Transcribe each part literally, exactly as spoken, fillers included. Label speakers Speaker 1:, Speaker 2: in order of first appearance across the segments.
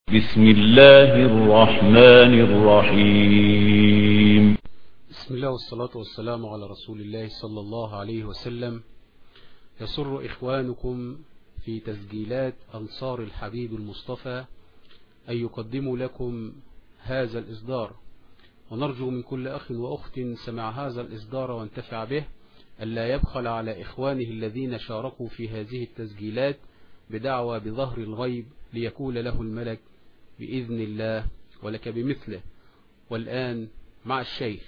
Speaker 1: بسم الله الرحمن الرحيم.
Speaker 2: بسم الله والصلاة والسلام على رسول الله صلى الله عليه وسلم. يسر إخوانكم في تسجيلات أنصار الحبيب المصطفى أن يقدموا لكم هذا الإصدار، ونرجو من كل أخ وأخت سمع هذا الإصدار وانتفع به ألا يبخل على إخوانه الذين شاركوا في هذه التسجيلات بدعوى بظهر الغيب ليقول له الملك بإذن الله ولك بمثله. والآن مع الشيخ.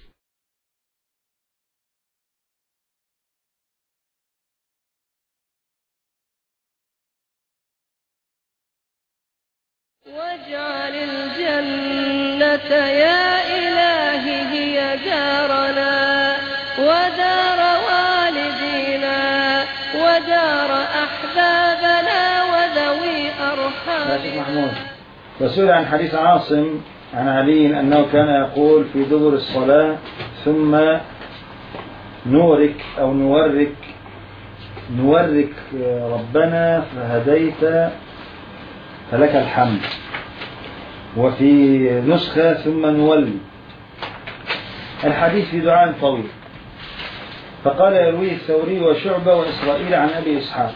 Speaker 3: واجعل الجنة يا إلهي هي دارنا ودار والدينا ودار أحبابنا وذوي أرحامنا.
Speaker 4: وسئل عن حديث عاصم عن علي أنه كان يقول في دبر الصلاة ثم نورك أو نورك نورك ربنا فهديت فلك الحمد، وفي نسخة ثم نولي. الحديث في دعاء طويل، فقال يرويه الثوري وشعبة وإسرائيل عن أبي إسحاق.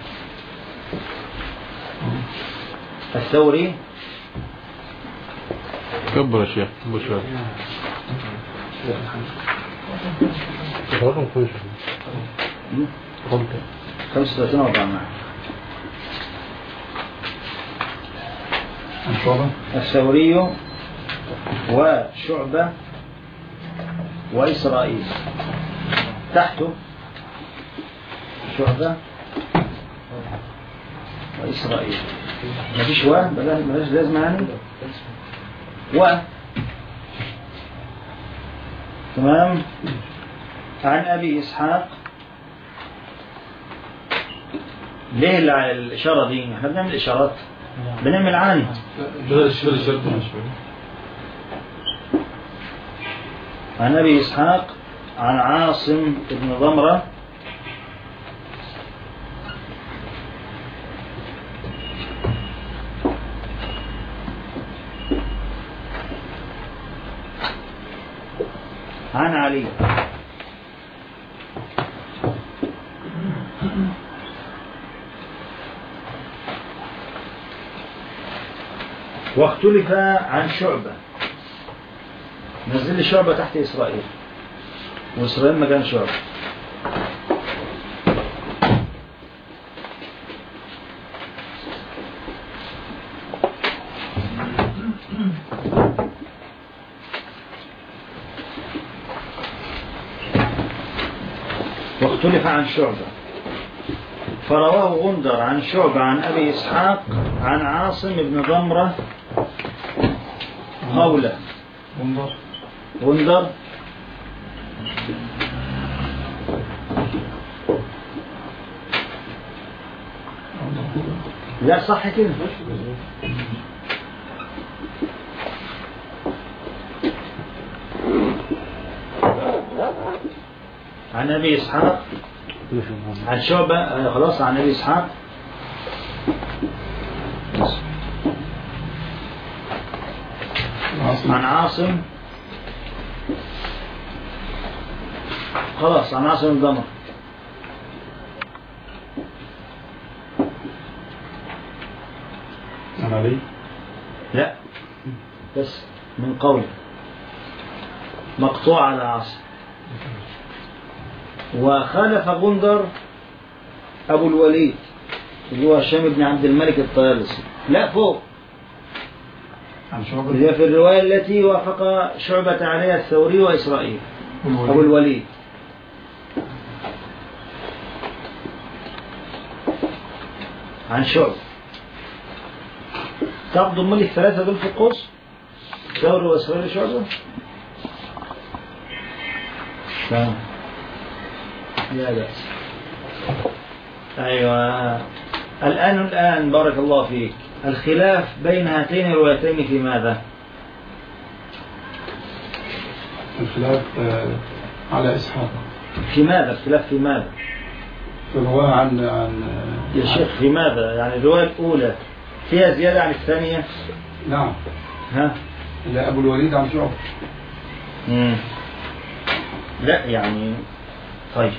Speaker 4: الثوري
Speaker 5: كبر يا شيخ كبر شوية.
Speaker 4: خمسة وثلاثين وأربعة معه. الثوري وشعبة وإسرائيل، تحته شعبة وإسرائيل. ما فيش و بلاش لازم يعني و تمام. عن أبي إسحاق. ليه الإشارة دي؟ احنا بنعمل إشارات بنعمل عن عن أبي إسحاق عن عاصم بن ضمرة عن علي. واختلف عن شعبة. نزل لي شعبة تحت إسرائيل، وإسرائيل مكان شعبة. واختلف عن شعبة، فرواه غندر عن شعبة عن أبي إسحاق عن عاصم بن ضمرة قوله. غندر غندر لا صح كده. عن أبي إسحاق عن شعبة خلاص عن أبي إسحاق عن عاصم خلاص عن عاصم الضمر.
Speaker 5: عن علي
Speaker 4: لا بس من قول مقطوع على عاصم. وخالف غندر أبو الوليد اللي هو هشام بن عبد الملك الطيالسي، لا فوق هي في الرواية التي وافق شعبة عليها الثوري وإسرائيل. أبو الوليد عن شعبة. تاخدوا من الثلاثة دول في القوس، ثوري وإسرائيل وشعبة. تمام لا بأس. أيوة. الآن الآن بارك الله فيك، الخلاف بين هاتين الروايتين في ماذا؟
Speaker 5: الخلاف على إسحاق.
Speaker 4: في ماذا؟ الخلاف في ماذا؟
Speaker 5: في الرواية عن عن
Speaker 4: يا شيخ في ماذا؟ يعني الرواية الأولى فيها زيادة عن الثانية
Speaker 5: نعم.
Speaker 4: ها؟
Speaker 5: لا أبو الوليد عن شعبة.
Speaker 4: مم. لا يعني طيب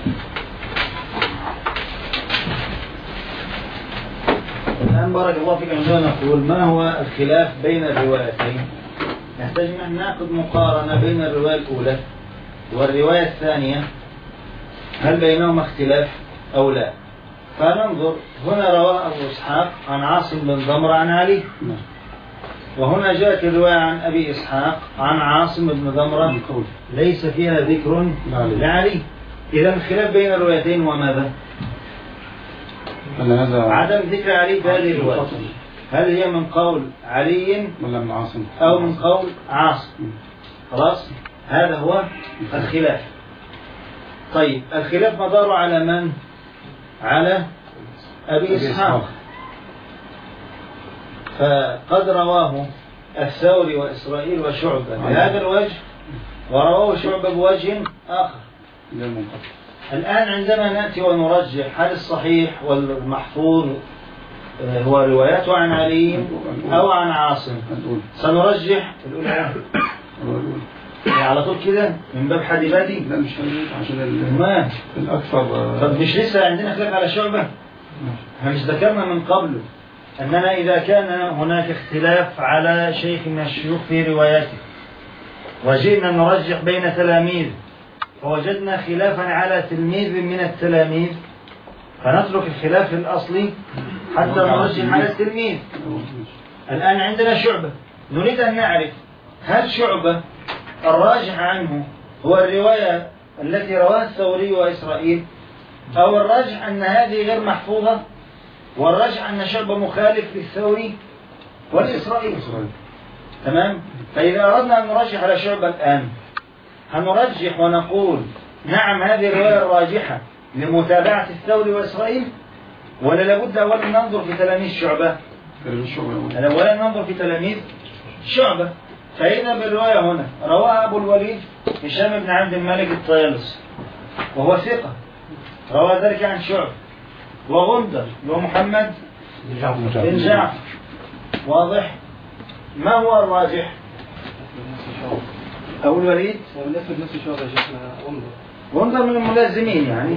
Speaker 4: الآن بارك الله فيك. عندما نقول ما هو الخلاف بين الروايتين نحتاج أن نأخذ مقارنة بين الرواية الأولى والرواية الثانية، هل بينهما اختلاف أو لا؟ فننظر. هنا رواه أبو إسحاق عن عاصم بن ضمرة عن علي، وهنا جاءت الرواية عن أبي إسحاق عن عاصم بن ضمرة ليس فيها ذكر لعلي. إذا الخلاف بين الروايتين وماذا؟ عدم ذكر علي في هذه الرواية، هل هي من قول علي
Speaker 5: ولا من عاصم
Speaker 4: أو من قول عاصم؟ خلاص، هذا هو الخلاف. طيب الخلاف مداره على من؟ على أبي إسحاق. فقد رواه الثوري وإسرائيل وشعبة بهذا الوجه، ورواه شعبة بوجه آخر. الآن عندما نأتي ونرجح هل الصحيح والمحفوظ هو رواياته عن علي أو عن عاصم، سنرجح الأولى على طول كده من باب حديباتي.
Speaker 5: لا مش عشان
Speaker 4: ما
Speaker 5: الأكثر.
Speaker 4: طب مش لسه عندنا خلاف على شعبة؟ احنا مش ذكرنا من قبل أننا إذا كان هناك اختلاف على شيخ من الشيوخ في رواياته وجئنا نرجح بين تلاميذ فوجدنا خلافا على تلميذ من التلاميذ، فنترك الخلاف الأصلي حتى نرجح على التلميذ. الآن عندنا شعبة، نريد أن نعرف هل شعبة الراجح عنه هو الرواية التي رواها الثوري وإسرائيل، أو الراجح أن هذه غير محفوظة، والراجح أن شعبة مخالف للثوري والإسرائيل. تمام؟ فإذا أردنا أن نرجح على شعبة الآن هنرجح ونقول نعم هذه الرواية الراجحة لمتابعة الثوري وإسرائيل، ولا لابد أولا ننظر في تلاميذ شعبة؟ أولا ننظر في تلاميذ شعبة. فإذا بالرواية هنا رواه أبو الوليد هشام بن عبد الملك الطيالسي وهو ثقة، روى ذلك عن شعبة، وغندر ومحمد بن جعفر. واضح؟ ما هو الراجح؟ أبو الوليد غندر من الملازمين يعني،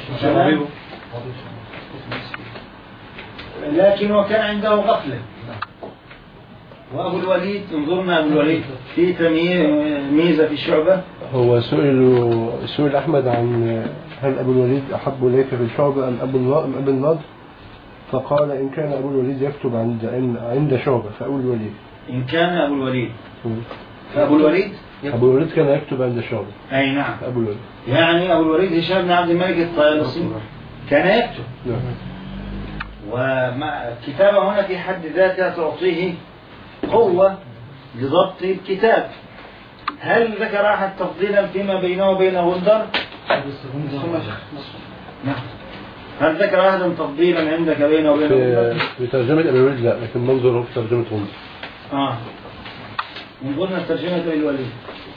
Speaker 4: لكن وكان عنده غفلة. وأبو الوليد انظرنا أبو الوليد في تمييزة في شعبة.
Speaker 6: هو سئل سئل أحمد عن هل أبو الوليد أحب إليك في الشعبة أم أبو أبو النضر، فقال إن كان أبو الوليد يكتب عند عند شعبة فأبو الوليد.
Speaker 4: إن كان أبو الوليد فأبو الوليد
Speaker 6: أبو الوليد كان يكتب عند شعبة.
Speaker 4: أي نعم.
Speaker 6: أبو الوليد
Speaker 4: يعني أبو الوليد هشام بن عبد الملك الطيالسي كان يكتب.
Speaker 6: نعم.
Speaker 4: والكتابة هنا في حد ذاتها تعطيه قوة لضبط الكتاب. هل ذكر أحد تفضيلا فيما بينه وبين غندر؟ نعم. هل ذكر أحد تفضيلا عندك بينه وبين غندر؟
Speaker 6: في ترجمة أبي الوليد لا، لكن منظره في ترجمة غندر.
Speaker 4: آه. انظرنا ترجمة أبي الوليد.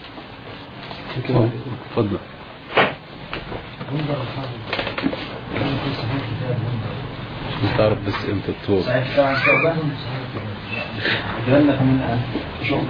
Speaker 6: تفضل. مش تعرف بس امتى تطور.
Speaker 4: صحيح كتاب عن شعبة؟ أجلنك من الآن. شعبة.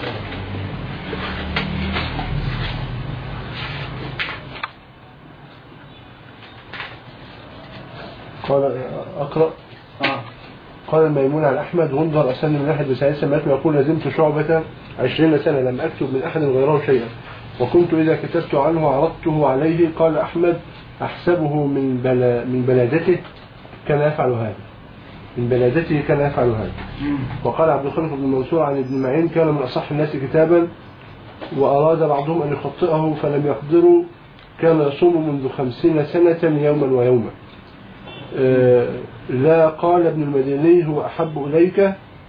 Speaker 6: قال أقرأ.
Speaker 4: آه.
Speaker 6: قال الميمون عن أحمد غندر أسن من أحد وسائل سمعت يقول لازمت شعبة عشرين سنة لم أكتب من أحد غيره شيئا، وكنت إذا كتبت عنه عرضته عليه. قال أحمد أحسبه من بلا من بلادته كان يفعل هذا من بلادته كان يفعل هذا. وقال عبد الخالق بن منصور عن ابن معين كان من أصح الناس كتابا، وأراد بعضهم أن يخطئه فلم يقدروا، كان يصوم منذ خمسين سنة يوما ويوما. آه لا قال ابن المديني هو أحب إليك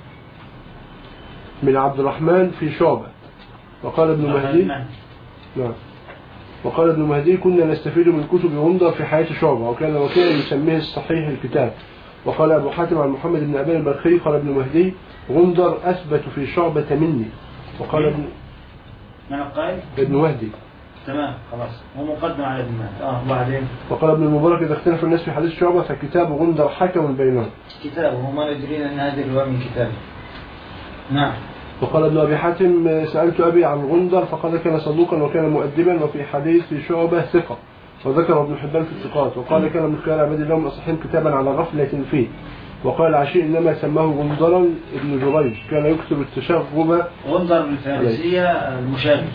Speaker 6: من عبد الرحمن في شعبة. وقال ابن مهدي نعم وقال ابن مهدي كنا نستفيد من كتب غندر في حياة شعبة، وكان وكيلا يسميه الصحيح الكتاب. وقال أبو حاتم عن محمد بن أبان البلخي قال ابن مهدي غندر أثبت في شعبة مني. وقال ابن
Speaker 4: من القائل
Speaker 6: ابن مهدي.
Speaker 4: تمام خلاص هو مقدم على ابن مهدي. اه وبعدين
Speaker 6: وقال ابن المبارك إذا اختلف الناس في حديث شعبة فكتاب غندر حكم بينهم.
Speaker 4: كتابه وما يدرين أن هذه الرواية من كتابه. نعم.
Speaker 6: وقال ابن أبي حاتم سألت أبي عن غندر فقال كان صدوقا وكان مؤدبا وفي حديث شعبة ثقة، وذكر ابن حبان في الثقات، وقال كان من خيار عباد الله من الصحيحين كتابا على غفلة فيه. وقال عشي إنما سماه غندرا ابن جريج كان يكتب التشغب.
Speaker 4: غندر بالفارسية المشاغب.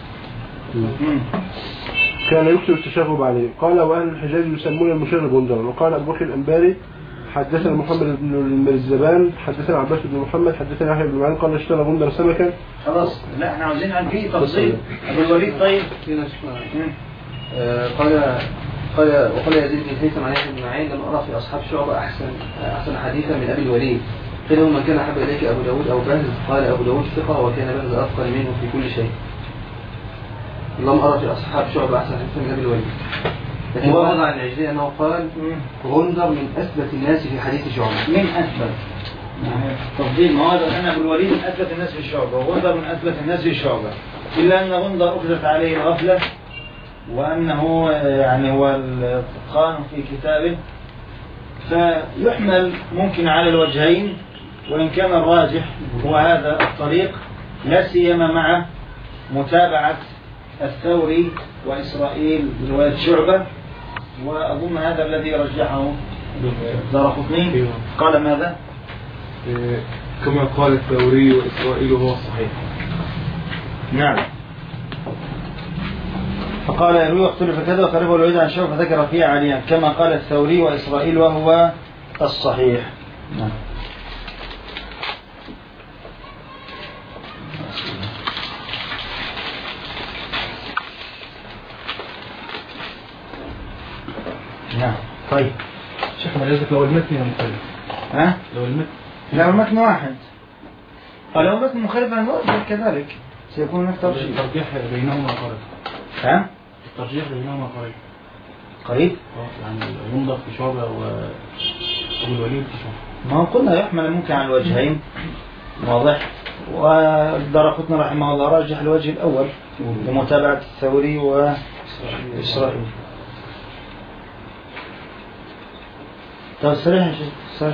Speaker 6: كان يكتب التشغب عليه. قال وأهل الحجاز يسمون المشاغب غندرا. وقال أبو بكر الأنباري حدثنا محمد بن المرزبان حدثنا عباس بن محمد حدثنا يحيى بن معين قال اشترى غندر سمكا.
Speaker 4: خلاص لا احنا عاوزين عن فيه تفصيل. ابو الوليد طيب
Speaker 7: آه قال قال وقال يزيد بن الهيثم عن يحيى بن معين لم ارى في اصحاب شعبة احسن احسن حديثا من ابي الوليد. قيل من كان احب اليك ابو داود او بهز؟ قال ابو داود ثقه وكان بهز افضل منه في كل شيء. لم ارى في اصحاب شعبة احسن حديثا من ابي الوليد. لكن وضع عن العجلي انه قال غندر من اثبت الناس في حديث شعبة.
Speaker 4: من اثبت يعني تفضيل مواد أن أبو الوليد من أثبت الناس في الشعبة وغندر من أثبت الناس في الشعبة، إلا أن غندر أخذت عليه الغفلة وأنه يعني هو الإتقان في كتابه، فيحمل ممكن على الوجهين، وإن كان الراجح هو هذا الطريق لا سيما مع متابعة الثوري وإسرائيل برواية شعبة، وأظن هذا الذي رجحه الدارقطني. قال ماذا؟
Speaker 5: كما قال الثوري وإسرائيل هو الصحيح.
Speaker 4: نعم. فقال يروي واختلف كذا وقربه الوليد عن شعبة فذكر فيها عليا كما قال الثوري وإسرائيل وهو الصحيح. نعم. نعم. طيب
Speaker 5: شيخ مجازك لو المتن مختلف.
Speaker 4: ها؟
Speaker 5: لو المتن
Speaker 4: لو المتن واحد. قال لو المتن مختلف عن كذلك سيكون هناك ترجيح.
Speaker 5: الترجيح بينهما قريب.
Speaker 4: ها؟
Speaker 5: الترجيح بينهما قريب.
Speaker 4: قريب؟
Speaker 5: يعني غندر في شعبة وأبو الوليد في شعبة.
Speaker 4: ما قلنا يحمل ممكن على الوجهين واضح، والدارقطني رحمه الله راجح الوجه الأول لمتابعة الثوري وإسرائيل. طيب سريع سريع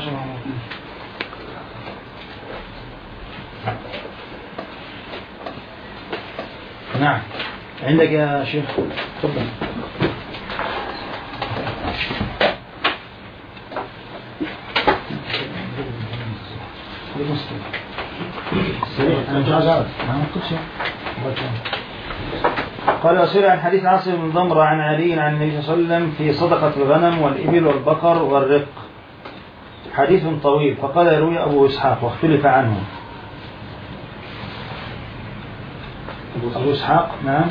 Speaker 4: نعم. عندك يا شيخ تفضل. أنا مش عايز أعرف ما نقصش. قال وسئل عن حديث عاصم بن ضمرة عن علي عن النبي صلى الله عليه وسلم في صدقة الغنم والإبل والبقر والرق، حديث طويل. فقال يروي أبو إسحاق واختلف عنه. أبو إسحاق نعم.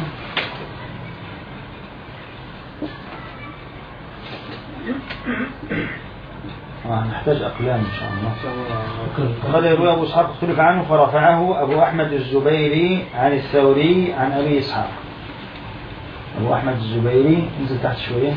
Speaker 4: آه نحتاج أقلام إن شاء الله. قال يروي أبو إسحاق اختلف عنه فرفعه أبو أحمد الزبيري عن الثوري عن أبي إسحاق. أبو أحمد الزبيري انزل تحت شوية.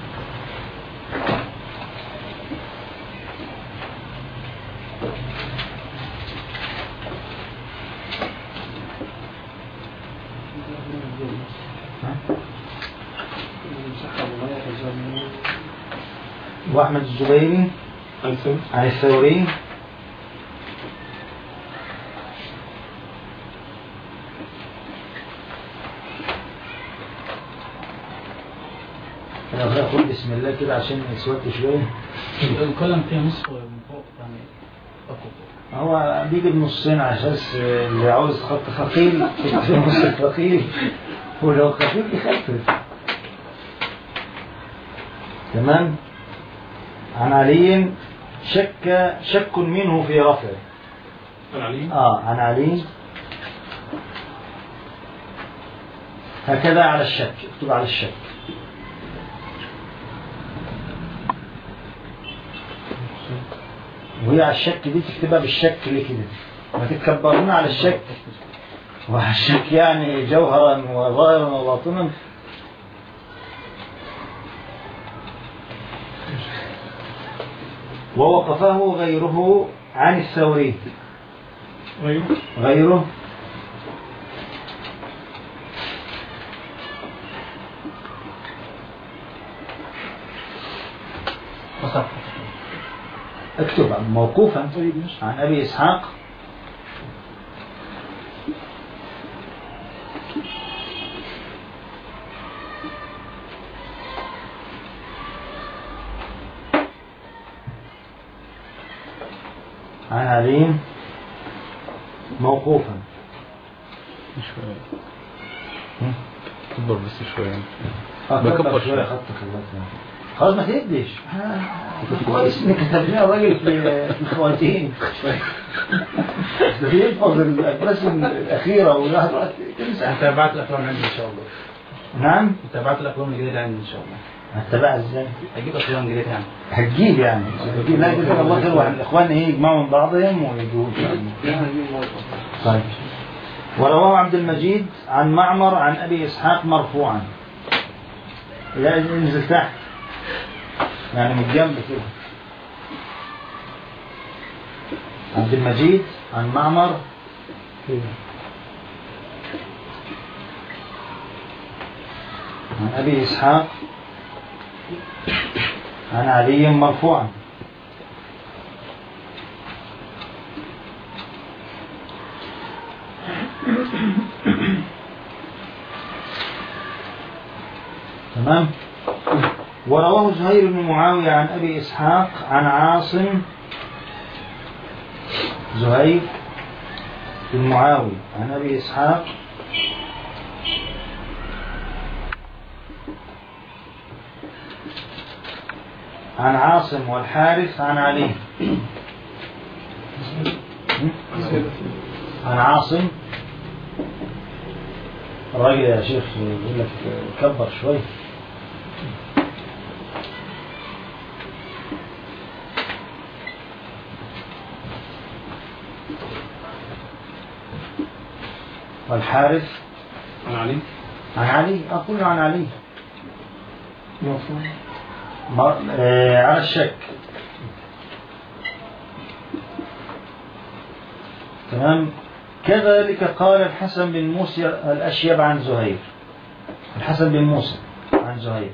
Speaker 4: أبو أحمد الزبيري عن الثوري أنا أقول بسم الله كده عشان يسود شوية.
Speaker 5: القلم فيها نصف من فوق يعني أقوى.
Speaker 4: هو بيجي بنصين عشان اللي عاوز خط ثقيل في نص ثقيل، ولو خفيف يخفف. تمام. عن علي شك شك منه في رفعه.
Speaker 5: عن علي؟
Speaker 4: آه عن علي هكذا على الشك، اكتب على الشك. وهي على الشك دي تكتبها بالشك ليه كده، ما تتكبرون على الشك، وعلى الشك يعني جوهرا وظاهرا وباطنا. ووقفه غيره عن الثوري.
Speaker 5: غيره
Speaker 4: غيره اكتب موقوفا عن أبي إسحاق عن علي موقوفا.
Speaker 2: شوية كبر بس شوية.
Speaker 4: بكبر شوية خطك الله. خلاص ما تديش كويس انك كتب لنا راجل في الخواتيم شوية. ده يحفظ الرسم الأخيرة والواحد
Speaker 5: انت بعت الأفلام عندي إن شاء الله.
Speaker 4: نعم
Speaker 5: انت بعت الأفلام الجديدة عندي إن شاء الله.
Speaker 4: هتتابعها ازاي؟
Speaker 5: هجيب أفلام جديدة يعني.
Speaker 4: هتجيب يعني هتجيب. لا جزاك الله خير. واحد الإخوان ايه يجمعوا من بعضهم ويجيبوا. طيب. ورواه عبد المجيد عن معمر عن أبي إسحاق مرفوعا. لا انزل تحت يعني من الجنب كده. عبد المجيد عن معمر عن أبي إسحاق عن علي مرفوعا. تمام. ورواه زهير بن معاوية عن أبي إسحاق عن عاصم. زهير بن معاوية عن أبي إسحاق عن عاصم والحارث عن علي. عن عاصم. الراجل يا شيخ يقول لك كبر شوي. والحارث
Speaker 5: عن علي.
Speaker 4: عن علي. أقول عن علي مر... آه على الشك. تمام. كذلك قال الحسن بن موسى الأشيب عن زهير. الحسن بن موسى عن زهير.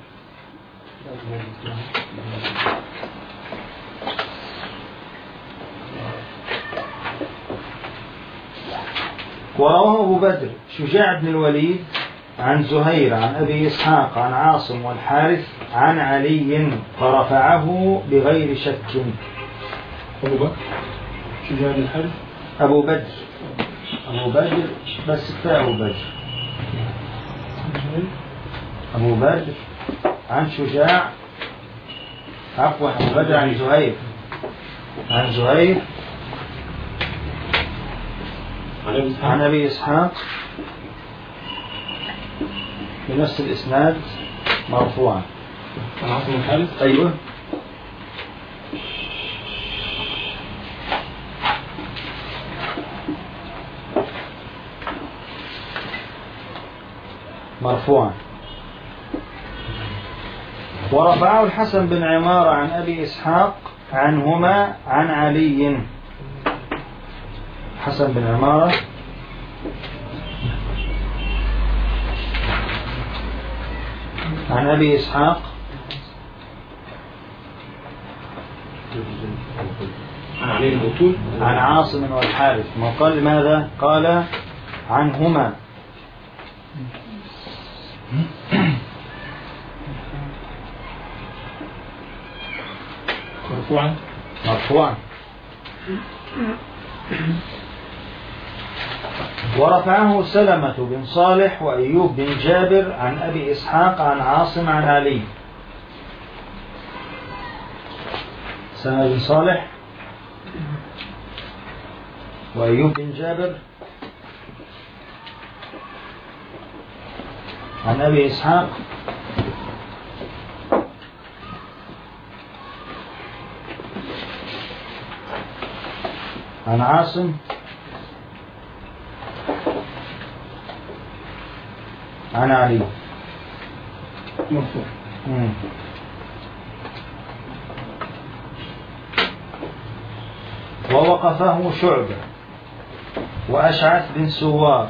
Speaker 4: ورواه أبو بدر شجاع بن الوليد عن زهير عن أبي إسحاق عن عاصم والحارث عن علي فرفعه بغير شك.
Speaker 5: أبو بكر شجاع بن الحارث.
Speaker 4: أبو بدر أبو بدر بس كفاية أبو بدر. أبو بدر عن شجاع عفوا أبو بدر عن زهير عن زهير عن أبي إسحاق بنفس الإسناد مرفوعا.
Speaker 5: عن عاصم الحارث.
Speaker 4: أيوه. مرفوعا. ورفعه الحسن بن عمارة عن أبي إسحاق عنهما عن علي. حسن بن عمارة عن أبي إسحاق
Speaker 5: عن علي الموتول
Speaker 4: عن عاصم والحارث. ما قال ماذا؟ قال عنهما.
Speaker 5: مرفوعا.
Speaker 4: مرفوعا. ورفعه سلمة بن صالح وأيوب بن جابر عن أبي إسحاق عن عاصم عن علي. سلمة بن صالح وأيوب بن جابر عن أبي إسحاق عن عاصم عن علي.
Speaker 5: مرفوع.
Speaker 4: ووقفه شعبة وأشعث بن سوار.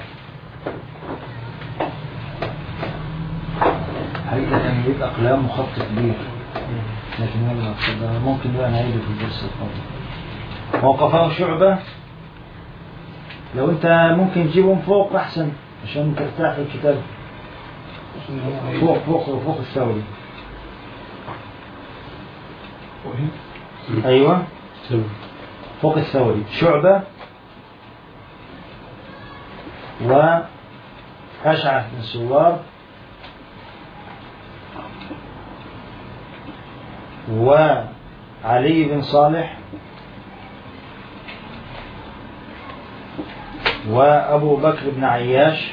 Speaker 4: حقيقة كان يجيب أقلام وخط كبير لكن يلا ممكن بقى نعيده في الدرس القادم. ووقفه شعبة. لو أنت ممكن تجيبهم فوق أحسن عشان ترتاح في الكتاب. فوق فوق فوق الثوري. أيوة. فوق الثوري شعبة وأشعث بن سوار وعلي بن صالح وأبو بكر بن عياش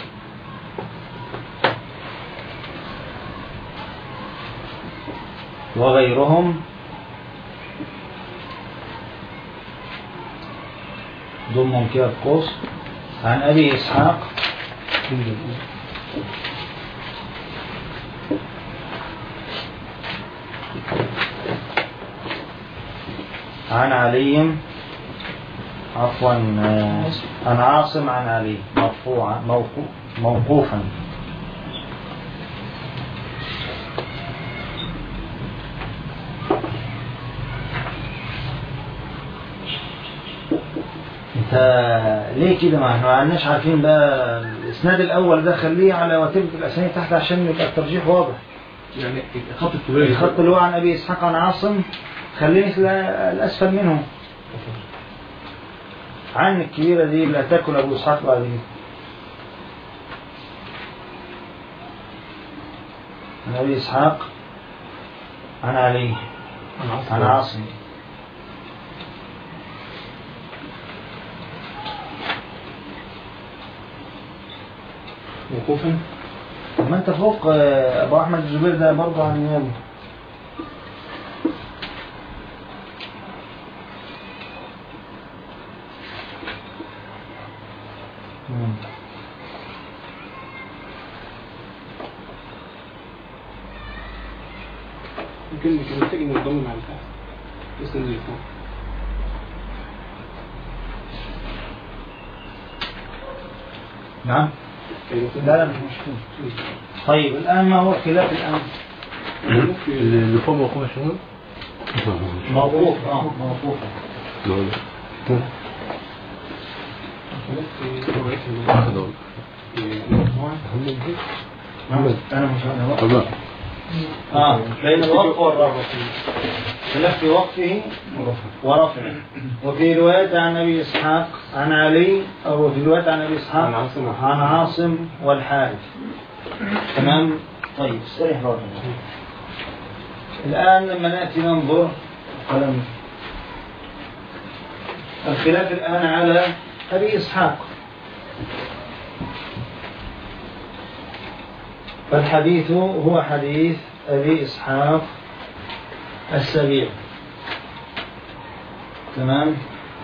Speaker 4: وغيرهم ضمن كده قوس عن أبي إسحاق عن علي عفوا عن عاصم عن علي مرفوعا موقوفا انت ليه كده؟ ما احنا ما عندناش عارفين بقى الاسناد الاول ده، خليه على وتيره الاسانيد تحت عشان يبقى الترجيح واضح.
Speaker 6: يعني الخط الطويل
Speaker 4: الخط اللي هو عن ابي اسحاق عن عاصم خليه مثل الاسفل منه. عن الكبيره دي لا تاكل ابو اسحاق بعد كده. عن ابي اسحاق عن علي عن عاصم.
Speaker 6: وقوفا.
Speaker 4: ما انت فوق ابو احمد الزبير ده برضه عن النيابه.
Speaker 6: يمكن كان محتاج انه يضم مع الفاء بس نزل فوق.
Speaker 4: نعم. لا لا مش مشكلة. طيب الآن ما هو خلاف الآن؟
Speaker 6: اللي فوق موقوف شنو؟
Speaker 4: موقوف اه موقوف. أنا مش أنا اه بين الوقف والرفع. خلاف في وقفه ورفعه. وفي رواية عن أبي إسحاق عن علي أو في رواية عن أبي إسحاق عن عاصم والحارث. تمام. طيب استريح بقى. الآن لما نأتي ننظر قلم الخلاف الآن على أبي إسحاق. فالحديث هو حديث أبي إسحاق السبيع. تمام.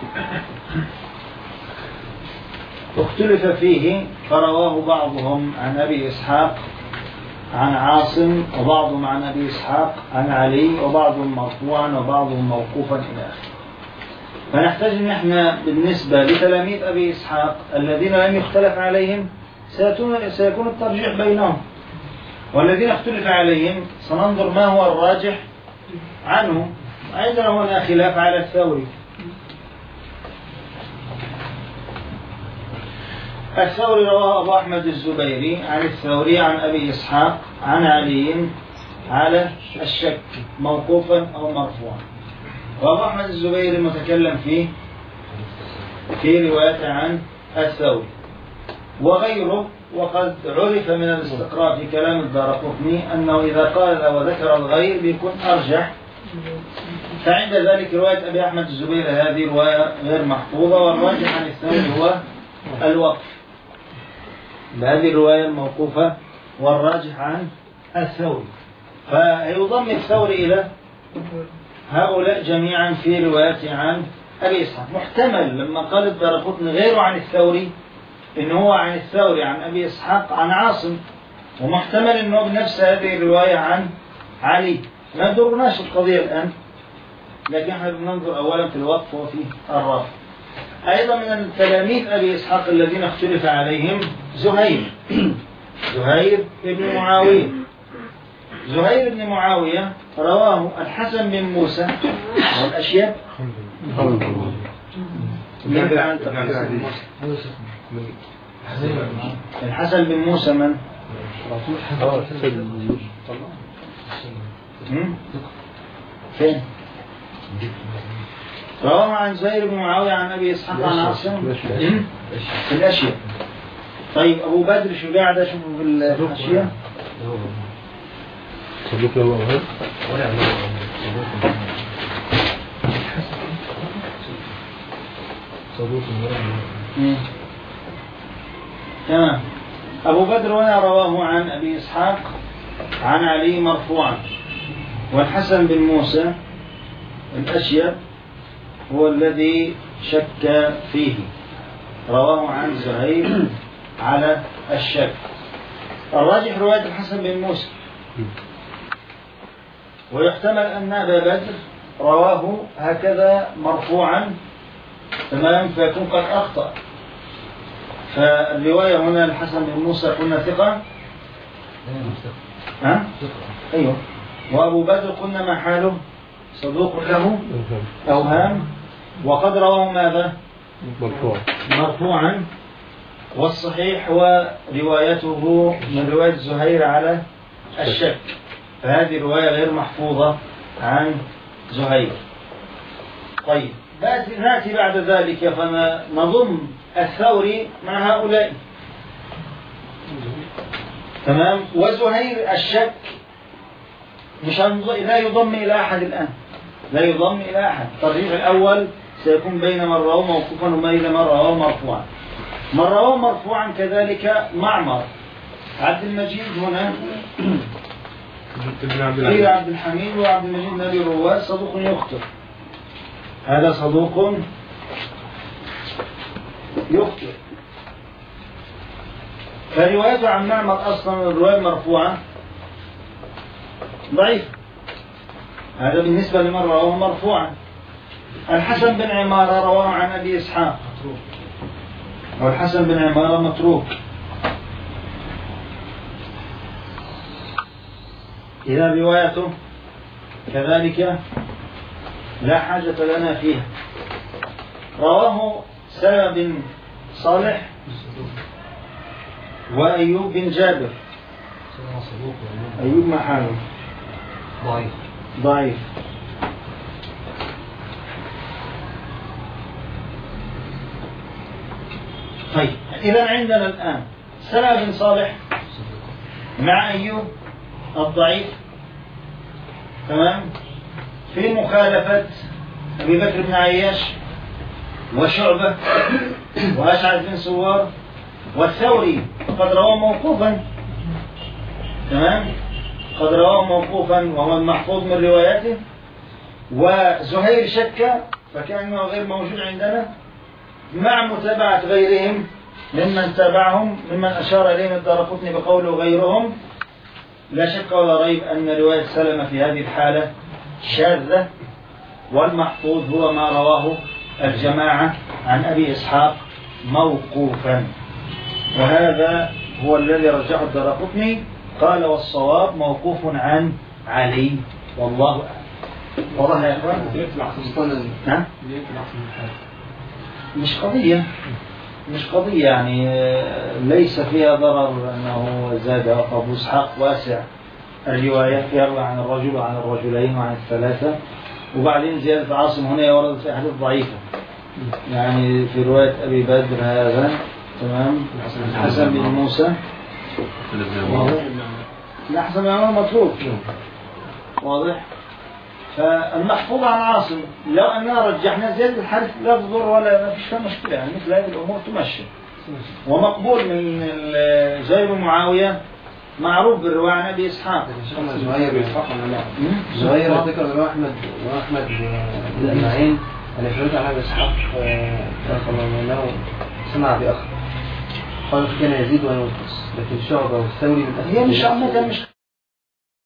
Speaker 4: اختلف فيه فرواه بعضهم عن أبي إسحاق عن عاصم وبعضهم عن أبي إسحاق عن علي وبعضهم مرفوعا وبعضهم موقوفا إلى آخره. فنحتاج ان احنا بالنسبة لتلاميذ أبي إسحاق الذين لم يختلف عليهم سيكون الترجيح بينهم، والذين اختلف عليهم سننظر ما هو الراجح عنه. أيضا هنا خلاف على الثوري. الثوري رواه أبو أحمد الزبيري عن الثوري عن أبي إسحاق عن علي على الشك موقوفا أو مرفوعا. وأبو أحمد الزبيري المتكلم فيه في رواية عن الثوري وغيره. وقد عرف من الاستقراء في كلام الدارقطني أنه إذا قال أو ذكر الغير بيكون أرجح. فعند ذلك رواية أبي أحمد الزبيري هذه رواية غير محفوظة، والراجح عن الثوري هو الوقف بهذه الرواية الموقوفة، والراجح عن الثوري. فيضم الثوري إلى هؤلاء جميعا في روايته عن أبي إسحاق. محتمل لما قال الدارقطني غيره عن الثوري إن هو عن الثوري عن أبي إسحاق عن عاصم، ومحتمل إنه بنفس هذه الرواية عن علي. ما يدرناش القضية الآن، لكن احنا بننظر أولا في الوقف وفي الرفع. أيضا من التلاميذ أبي إسحاق الذين اختلف عليهم زهير زهير بن معاوية. زهير بن معاوية رواه الحسن بن موسى والأشياء الحسن بن موسى من؟ فين؟ رواه عن زهير بن معاوية عن أبي إسحاق عن عاصم في الأشياء. طيب أبو بدر شو قاعد أشوفه في الأشياء؟
Speaker 6: صدوق الله وهب صدوق
Speaker 4: تمام. أبو بدر هنا رواه عن أبي إسحاق عن علي مرفوعا، والحسن بن موسى الأشياء هو الذي شك فيه، رواه عن زهير على الشك. الراجح رواية الحسن بن موسى، ويحتمل أن أبا بدر رواه هكذا مرفوعا تمام فيكون قد أخطأ. فالرواية هنا الحسن بن موسى قلنا ثقة، ها؟ أيوه. وأبو بدر قلنا ما حاله؟ صدوق له أوهام، وقد رواه ماذا؟
Speaker 6: مرفوع
Speaker 4: مرفوعا. والصحيح هو روايته من رواية زهير على الشك، فهذه رواية غير محفوظة عن زهير. طيب نأتي بعد ذلك فنضم الثوري مع هؤلاء تمام. وزهير الشك مش لا يضم إلى أحد الآن، لا يضم إلى أحد. الترجيح الأول سيكون بين من رواه موقوفا وبين من رواه مرفوعا. من رواه مرفوعا كذلك معمر عبد المجيد هنا غير عبد الحميد وعبد المجيد بن أبي رواس صدوق يخطئ، هذا صدوق يخطئ. فروايته عن معمر أصلا الرواية المرفوعة ضعيف، هذا بالنسبة لمن رواه مرفوعا. الحسن بن عمارة رواه عن أبي إسحاق، والحسن بن عمارة متروك. إذا روايته كذلك لا حاجة لنا فيها. رواه سلمة بن صالح وأيوب بن جابر. أيوب ما حاله؟
Speaker 7: ضعيف
Speaker 4: ضعيف. طيب إذا عندنا الآن سلمة بن صالح مع أيوب الضعيف تمام، في مخالفة أبي بكر بن عياش وشعبة وأشعث بن سوار والثوري قد رواه موقوفا تمام، قد رواه موقوفا وهو المحفوظ من رواياته. وزهير شك فكأنه غير موجود عندنا، مع متابعة غيرهم ممن تابعهم ممن أشار إليهم الدارقطني بقوله غيرهم. لا شك ولا ريب أن رواية سلمة في هذه الحالة شاذة، والمحفوظ هو ما رواه الجماعة عن أبي إسحاق موقوفا، وهذا هو الذي رجحه الدارقطني. قال والصواب موقوف عن علي والله أعلم. واضح يا إخوان؟ نعم. مش قضية مش قضية يعني ليس فيها ضرر أنه زاد. أبو إسحاق واسع الرواية، يروي عن الرجل وعن الرجلين وعن الثلاثة، وبعدين زيادة عاصم هنا وردت في أحاديث ضعيفة، يعني في رواية أبي بدر هذا تمام حسن بن موسى لا حسن بن عمر متروك واضح. فالمحفوظ عن عاصم لو أننا رجحنا زيادة الحارث لا تضر ولا ما فيش فيها مشكلة، يعني مثل هذه الأمور تمشي. ومقبول من زهير بن معاوية معروف بالرواية عن أبي إسحاق.
Speaker 7: زهير ذكر رواه أحمد وأحمد بن معين أن يفرد عن أبي إسحاق الله سمع بأخر قال كان يزيد وينقص، لكن شعبة والثوري من
Speaker 4: هي مش عمدا مش